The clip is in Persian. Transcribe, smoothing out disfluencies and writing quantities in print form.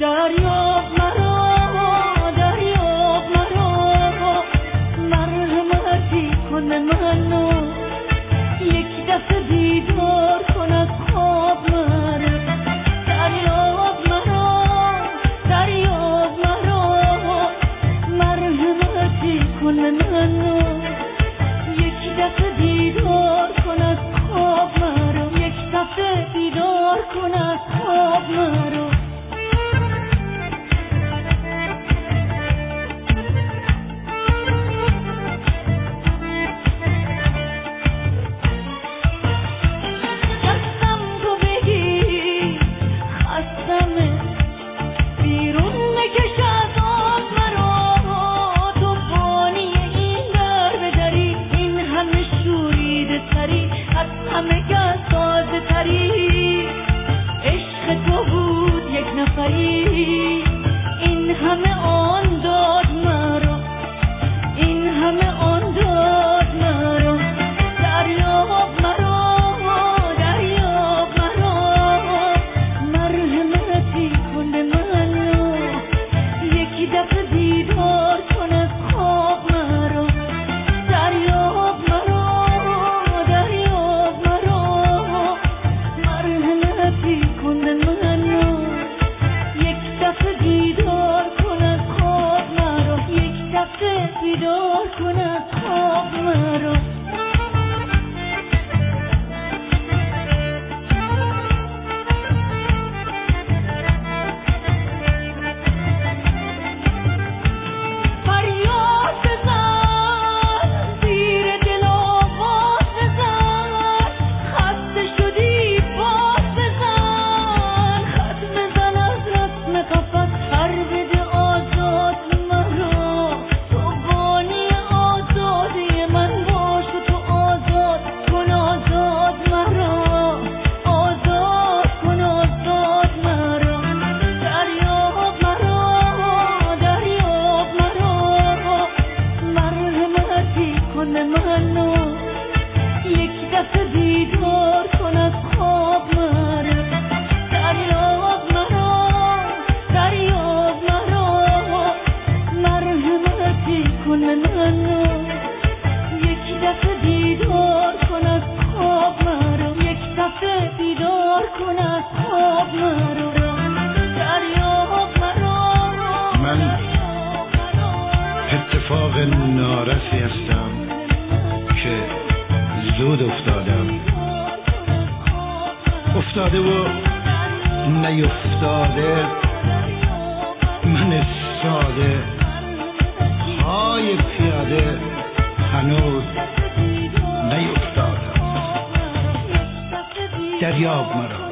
دریاب مرا، دریاب مرا، مرحمتی کن به منو، یک دفعه بیدار کن از خواب مرا. دریاب مرا، دریاب مرا، مرحمتی کن به منو، یک دفعه بیدار کن از خواب مرا، یک دفعه بیدار کن از خواب مرا. این همه آن داد مرا، این همه آن داد مرا. دریاب مرا، دریاب مرا، مرحمتی کن به منو، یک دفعه بیدار کن از خواب مرا. دریاب مرا، دریاب مرا، مرحمتی کن به منو، بیدار کن از خواب مرا، یک دفعه بیدار کن از خواب مرا. فریاد بزن زیر دل آواز بزن، خسته شدی باز بزن، خط بزن از رسم قفس، هر بده آزاد مرا، تو بانی آزادی من باش و تو آزاد کن آزاد مرا، آزاد کن آزاد مرا. دریاب مرا، دریاب مرا، مرحمتی کن به منو، یک دفعه بیدار کن از خواب مرا. دریاب مرا، دریاب مرا، مرحمتی کن به منو، یک دفعه بیدار کن از خواب مرا، یک دفعه بیدار کن از خواب مرا. دریاب مرا، من اتفاق نارسی هستم که زود افتادم، افتاده و نیفتاده، من ساده های پیاده هنوز نیفتادم. دریاب مرا،